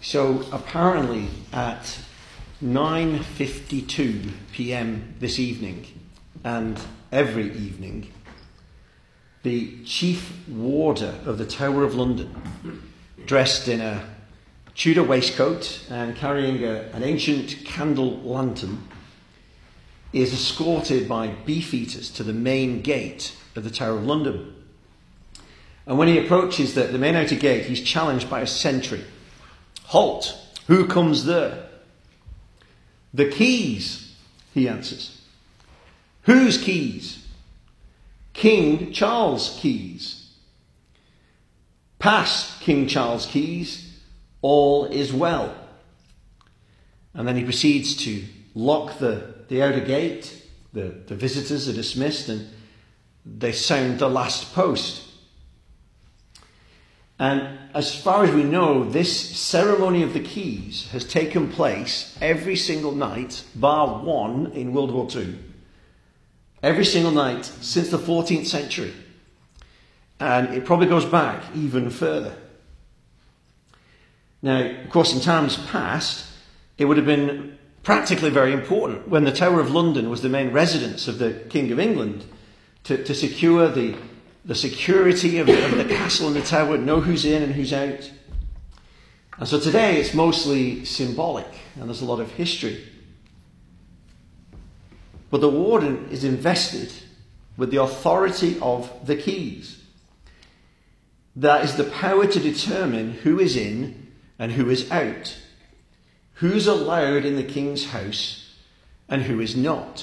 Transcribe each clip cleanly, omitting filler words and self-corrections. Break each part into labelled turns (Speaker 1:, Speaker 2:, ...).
Speaker 1: So apparently at 9:52 p.m. this evening, and every evening, the chief warder of the Tower of London, dressed in a Tudor waistcoat and carrying an ancient candle lantern, is escorted by beefeaters to the main gate of the Tower of London. And when he approaches the main outer gate, he's challenged by a sentry. "Halt! Who comes there?" "The keys," he answers. "Whose keys?" "King Charles' keys." "Pass, King Charles' keys. All is well." And then he proceeds to lock the outer gate. The visitors are dismissed and they sound the last post. And as far as we know, this ceremony of the keys has taken place every single night, bar one in World War II. Every single night since the 14th century. And it probably goes back even further. Now, of course, in times past, it would have been practically very important when the Tower of London was the main residence of the King of England to secure the security of the castle and the tower, know who's in and who's out. And so today it's mostly symbolic, and there's a lot of history. But the warden is invested with the authority of the keys. That is the power to determine who is in and who is out, who's allowed in the king's house and who is not.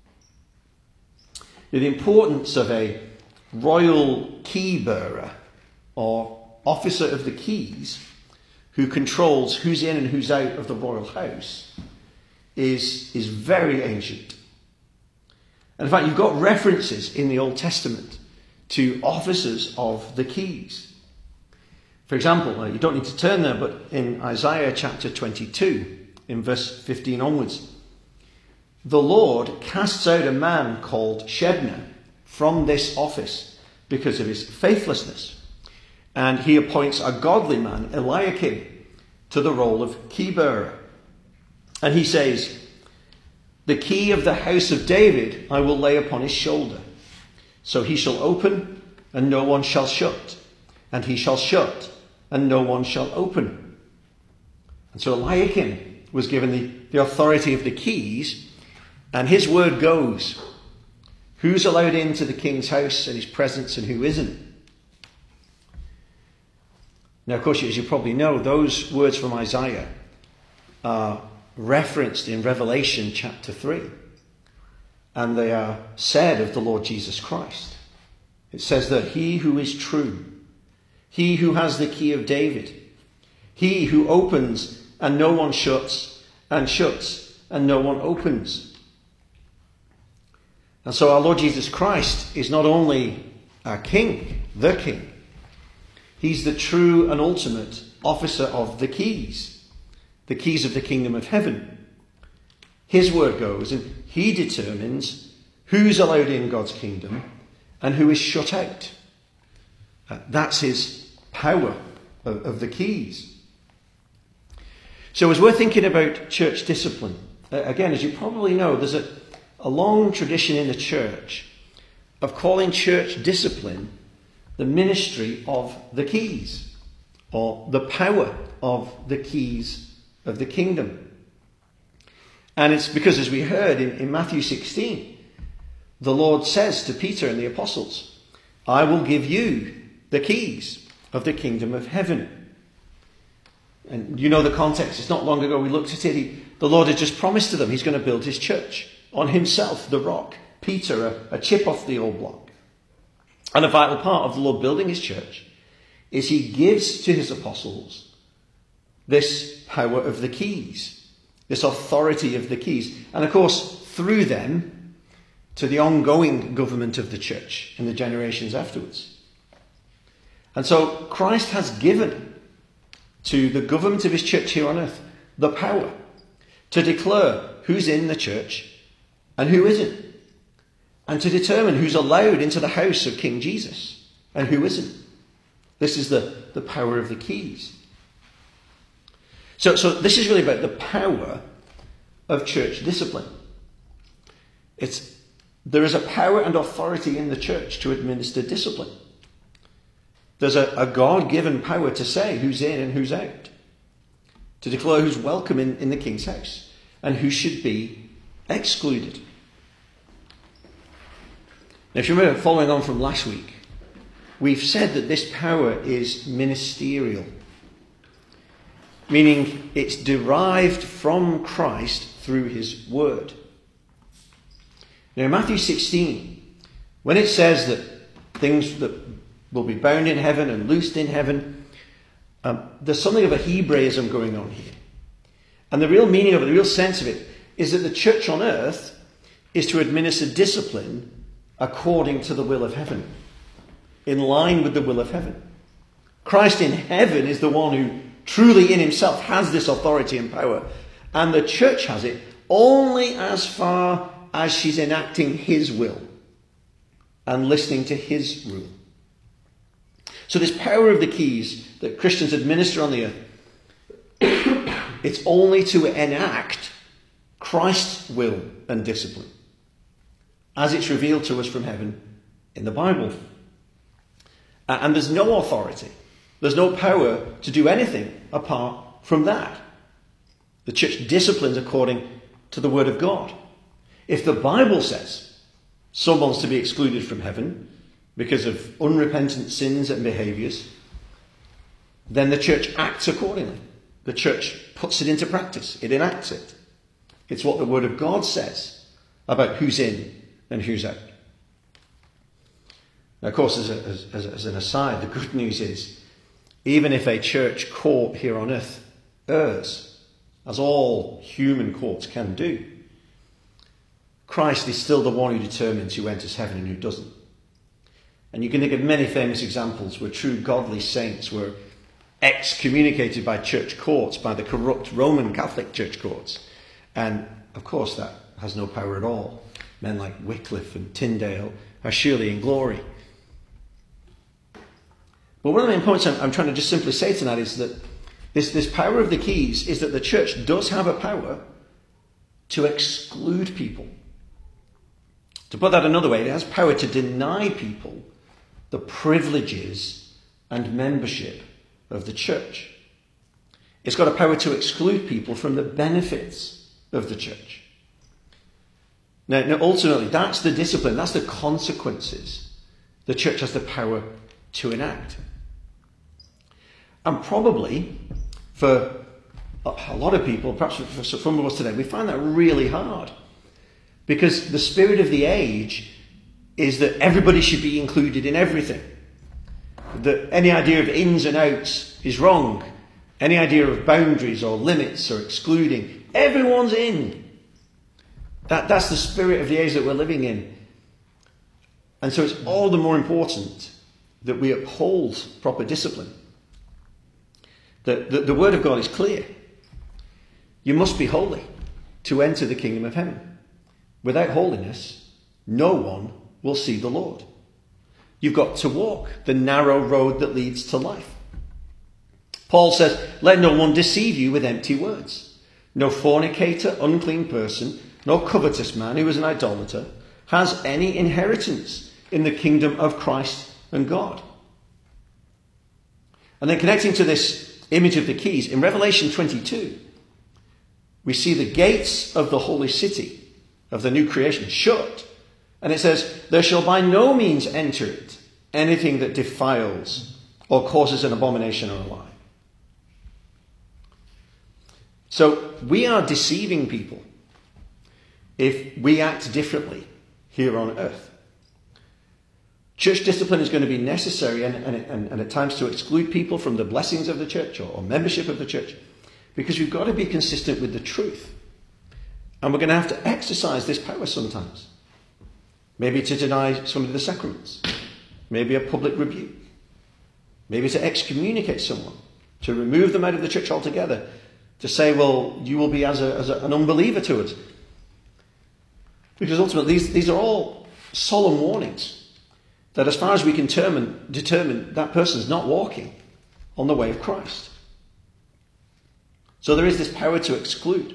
Speaker 1: The importance of a royal key bearer or officer of the keys who controls who's in and who's out of the royal house is very ancient. And in fact, you've got references in the Old Testament to officers of the keys. For example, you don't need to turn there, but in Isaiah chapter 22, in verse 15 onwards, the Lord casts out a man called Shebna from this office because of his faithlessness. And he appoints a godly man, Eliakim, to the role of key bearer. And he says, "The key of the house of David I will lay upon his shoulder. So he shall open, and no one shall shut. And he shall shut, and no one shall open." And so Eliakim was given the authority of the keys, and his word goes. Who's allowed into the king's house and his presence and who isn't? Now, of course, as you probably know, those words from Isaiah are referenced in Revelation chapter 3. And they are said of the Lord Jesus Christ. It says that he who is true, he who has the key of David, he who opens and no one shuts, and shuts and no one opens. And so our Lord Jesus Christ is not only our King, the King, he's the true and ultimate officer of the keys of the kingdom of heaven. His word goes, and he determines who's allowed in God's kingdom and who is shut out. That's his power of the keys. So as we're thinking about church discipline, again, as you probably know, there's a long tradition in the church of calling church discipline the ministry of the keys, or the power of the keys of the kingdom. And it's because, as we heard in Matthew 16, the Lord says to Peter and the apostles, "I will give you the keys of the kingdom of heaven." And you know the context. It's not long ago we looked at it. The Lord had just promised to them he's going to build his church on himself, the rock. Peter, a chip off the old block. And a vital part of the Lord building his church is he gives to his apostles this power of the keys, this authority of the keys. And of course, through them, to the ongoing government of the church in the generations afterwards. And so Christ has given to the government of his church here on earth the power to declare who's in the church and who isn't, and to determine who's allowed into the house of King Jesus and who isn't. This is the power of the keys. So this is really about the power of church discipline. There is a power and authority in the church to administer discipline. There's a God-given power to say who's in and who's out, to declare who's welcome in the king's house and who should be excluded. Now, if you remember, following on from last week, we've said that this power is ministerial, meaning it's derived from Christ through his word. Now, in Matthew 16, when it says that things that will be bound in heaven and loosed in heaven, there's something of a Hebraism going on here. And the real meaning of it, the real sense of it, is that the church on earth is to administer discipline according to the will of heaven, in line with the will of heaven. Christ in heaven is the one who truly in himself has this authority and power, and the church has it only as far as she's enacting his will and listening to his rule. So this power of the keys that Christians administer on the earth, it's only to enact Christ's will and discipline as it's revealed to us from heaven in the Bible. And there's no authority, there's no power to do anything apart from that. The church disciplines according to the word of God. If the Bible says someone's to be excluded from heaven because of unrepentant sins and behaviours, then the church acts accordingly. The church puts it into practice. It enacts it. It's what the word of God says about who's in and who's out. Now, of course, as an aside, the good news is, even if a church court here on earth errs, as all human courts can do, Christ is still the one who determines who enters heaven and who doesn't. And you can think of many famous examples where true godly saints were excommunicated by church courts, by the corrupt Roman Catholic church courts. And, of course, that has no power at all. Men like Wycliffe and Tyndale are surely in glory. But one of the main points I'm trying to just simply say tonight is that this power of the keys is that the church does have a power to exclude people. To put that another way, it has power to deny people the privileges and membership of the church. It's got a power to exclude people from the benefits of the church. Now, ultimately, that's the discipline, that's the consequences the church has the power to enact. And probably, for a lot of people, perhaps for some of us today, we find that really hard. Because the spirit of the age is that everybody should be included in everything. That any idea of ins and outs is wrong. Any idea of boundaries or limits or excluding, everyone's in. That's the spirit of the age that we're living in. And so it's all the more important that we uphold proper discipline. The word of God is clear. You must be holy to enter the kingdom of heaven. Without holiness, no one will see the Lord. You've got to walk the narrow road that leads to life. Paul says, let no one deceive you with empty words. No fornicator, unclean person, nor covetous man who is an idolater has any inheritance in the kingdom of Christ and God. And then connecting to this image of the keys, in Revelation 22, we see the gates of the holy city, of the new creation, shut. And it says, there shall by no means enter it anything that defiles or causes an abomination or a lie. So we are deceiving people if we act differently here on earth. Church discipline is going to be necessary and at times to exclude people from the blessings of the church or membership of the church, because we've got to be consistent with the truth. And we're going to have to exercise this power sometimes. Maybe to deny some of the sacraments. Maybe a public rebuke. Maybe to excommunicate someone. To remove them out of the church altogether. To say, well, you will be as an unbeliever to us. Because ultimately these are all solemn warnings. That as far as we can determine that person's not walking on the way of Christ. So there is this power to exclude.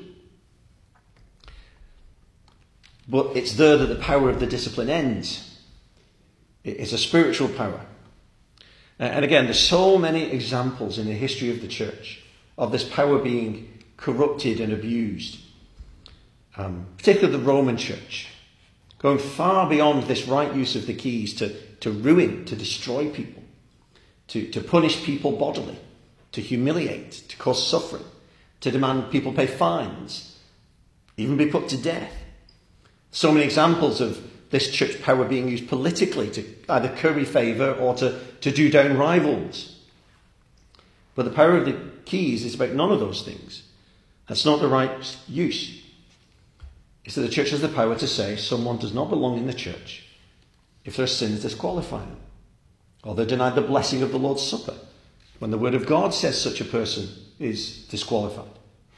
Speaker 1: But it's there that the power of the discipline ends. It's a spiritual power. And again, there's so many examples in the history of the church of this power being corrupted and abused. Particularly the Roman church, going far beyond this right use of the keys to ruin, to destroy people, to punish people bodily, to humiliate, to cause suffering, to demand people pay fines, even be put to death. So many examples of this church power being used politically to either curry favour or to do down rivals. But the power of the keys is about none of those things. That's not the right use. It's that the church has the power to say someone does not belong in the church if their sins disqualify them, or they're denied the blessing of the Lord's Supper, when the Word of God says such a person is disqualified.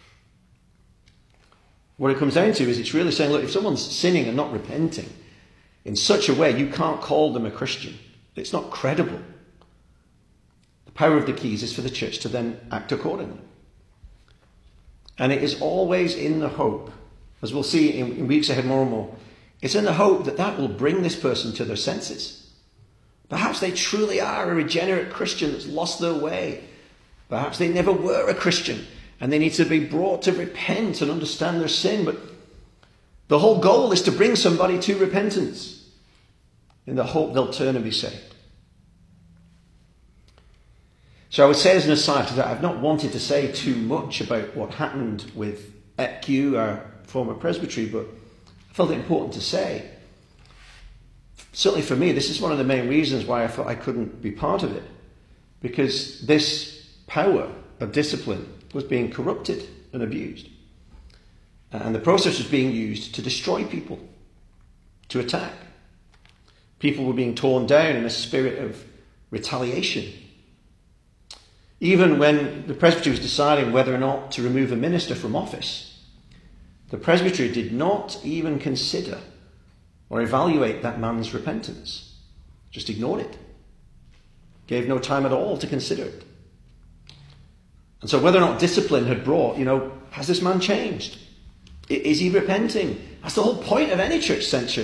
Speaker 1: What it comes down to is it's really saying, look, if someone's sinning and not repenting in such a way, you can't call them a Christian. It's not credible. The power of the keys is for the church to then act accordingly. And it is always in the hope, as we'll see in weeks ahead more and more, it's in the hope that that will bring this person to their senses. Perhaps they truly are a regenerate Christian that's lost their way. Perhaps they never were a Christian and they need to be brought to repent and understand their sin. But the whole goal is to bring somebody to repentance in the hope they'll turn and be saved. So I would say as an aside to that, I've not wanted to say too much about what happened with ECU, our former presbytery, but I felt it important to say. Certainly for me, this is one of the main reasons why I thought I couldn't be part of it. Because this power of discipline was being corrupted and abused. And the process was being used to destroy people, to attack. People were being torn down in a spirit of retaliation. Even when the presbytery was deciding whether or not to remove a minister from office, the presbytery did not even consider or evaluate that man's repentance. Just ignored it. Gave no time at all to consider it. And so whether or not discipline had brought, has this man changed? Is he repenting? That's the whole point of any church censure.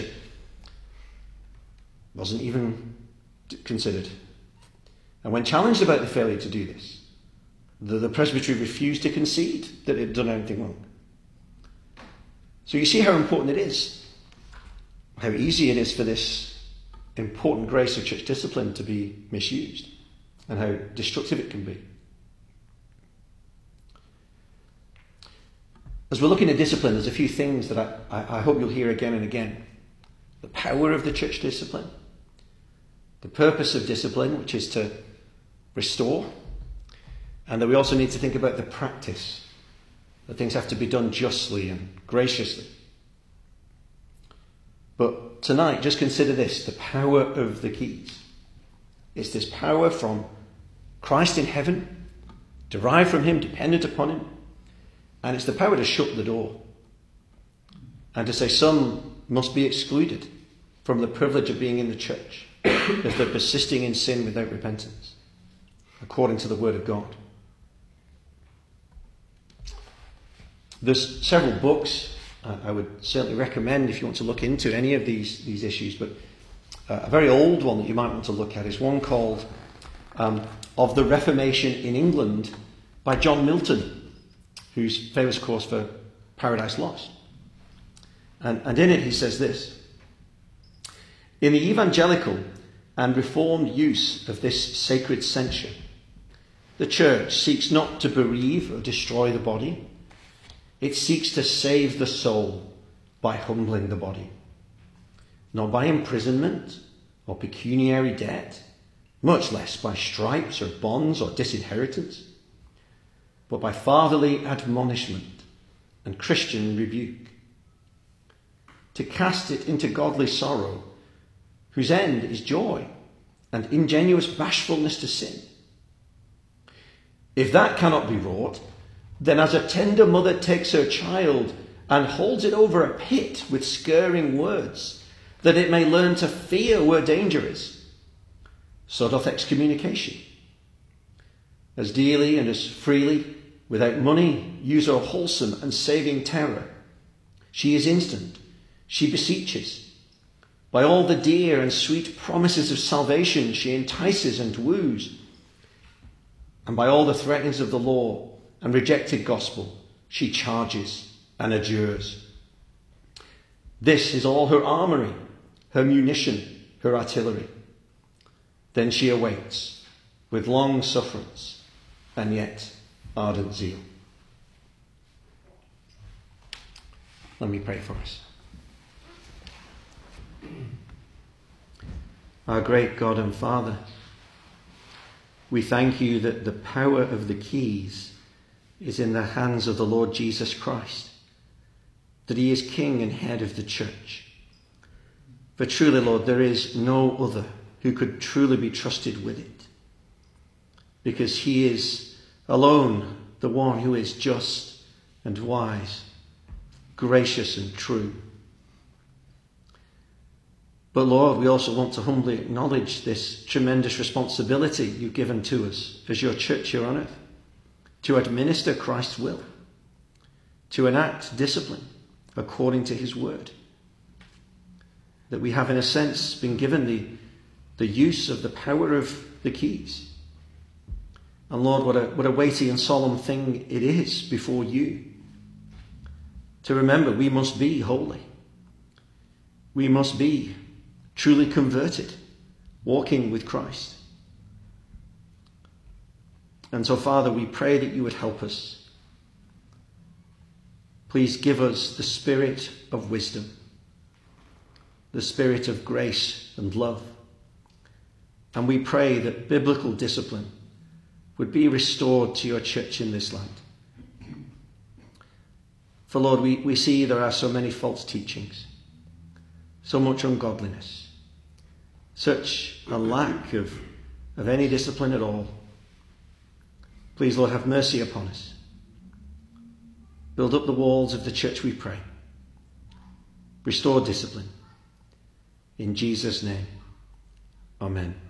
Speaker 1: Wasn't even considered. And when challenged about the failure to do this, the presbytery refused to concede that it had done anything wrong. So you see how important it is, how easy it is for this important grace of church discipline to be misused, and how destructive it can be. As we're looking at discipline, there's a few things that I hope you'll hear again and again. The power of the church discipline, the purpose of discipline, which is to restore, and that we also need to think about the practice, that things have to be done justly and graciously. But tonight, just consider this, the power of the keys. It's this power from Christ in heaven, derived from him, dependent upon him, and it's the power to shut the door and to say some must be excluded from the privilege of being in the church if they're persisting in sin without repentance, according to the Word of God. There's several books I would certainly recommend if you want to look into any of these issues, but a very old one that you might want to look at is one called Of the Reformation in England by John Milton, who's famous, of course, for Paradise Lost. And in it he says this: in the evangelical and reformed use of this sacred censure, the church seeks not to bereave or destroy the body. It seeks to save the soul by humbling the body, not by imprisonment or pecuniary debt, much less by stripes or bonds or disinheritance, but by fatherly admonishment and Christian rebuke, to cast it into godly sorrow, whose end is joy and ingenuous bashfulness to sin. If that cannot be wrought, then as a tender mother takes her child and holds it over a pit with scurrying words, that it may learn to fear where danger is, so doth excommunication. As dearly and as freely Without money, use her wholesome and saving terror. She is instant. She beseeches. By all the dear and sweet promises of salvation, she entices and woos. And by all the threatenings of the law and rejected gospel, she charges and adjures. This is all her armoury, her munition, her artillery. Then she awaits with long sufferance and yet ardent zeal. Let me pray for us. Our great God and Father, we thank you that the power of the keys is in the hands of the Lord Jesus Christ, that he is King and head of the church. For truly, Lord, there is no other who could truly be trusted with it, because he is alone the one who is just and wise, gracious and true. But Lord, we also want to humbly acknowledge this tremendous responsibility you've given to us as your church here on earth, to administer Christ's will, to enact discipline according to his word. That we have, in a sense, been given the use of the power of the keys. And Lord, what a weighty and solemn thing it is before you to remember we must be holy. We must be truly converted, walking with Christ. And so, Father, we pray that you would help us. Please give us the spirit of wisdom, the spirit of grace and love. And we pray that biblical discipline would be restored to your church in this land. For Lord, we see there are so many false teachings, so much ungodliness, such a lack of any discipline at all. Please, Lord, have mercy upon us. Build up the walls of the church, we pray. Restore discipline. In Jesus' name, amen.